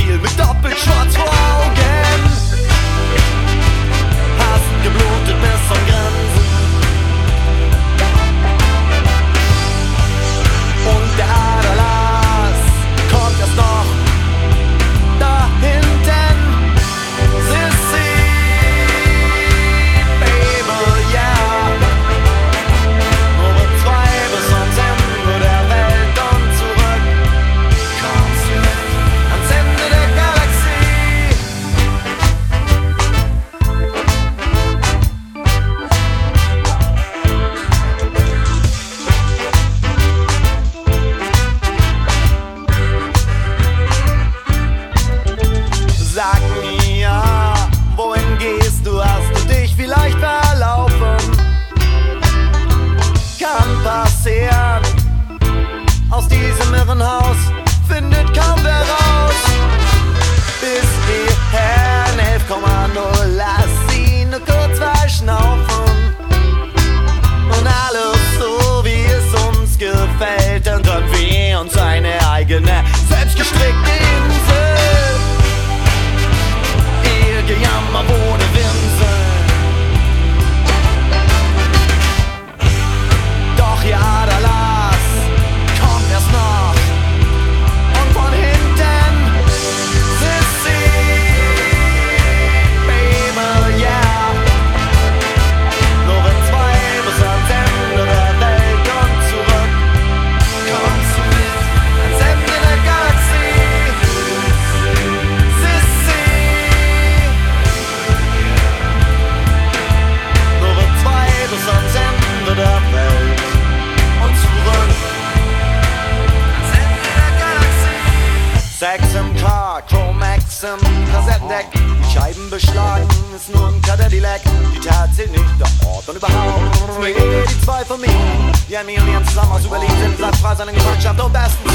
Ziel mit doppelt schwarz vor Augen. Hast geblutet bis zum Grenzen. Und der Aderlass kommt erst noch da hinten. Sissy, Baby, yeah. Nur 2 bis ans Ende der Welt und zurück. Kommst du ans Ende der Galaxie. Sag mir, wohin gehst du? Hast du dich vielleicht verlaufen? Kann passieren. Aus diesem Irrenhaus findet kaum wer raus. Bis hierher 11,0, lass sie nur kurz verschnaufen. Und alles so, wie es uns gefällt. Dann träumen wir uns eine eigene, selbstgestrickte Insel. Ihr Gejammer wurde Winsel. Doch ihr Aderlass kommt erst noch. Und von hinten Sissy, Baby, yeah. Nur 2 bis ans Ende der Welt und zurück. Kommst du mit ans Ende der Galaxie. Sissy, nur 2 bis ans Ende der Welt und zurück. Ans Ende der Galaxie. Sex im Car, Chromax im Kassettendeck. Die Scheiben beschlagen, ist nur ein Cadillac. Die Tat zählt nicht, der Ort und überhaupt. Sind wir die 2 von mir, die an mir und ihren zusammen aus überlegen sind. Sagt frei seine Gemeinschaft und besten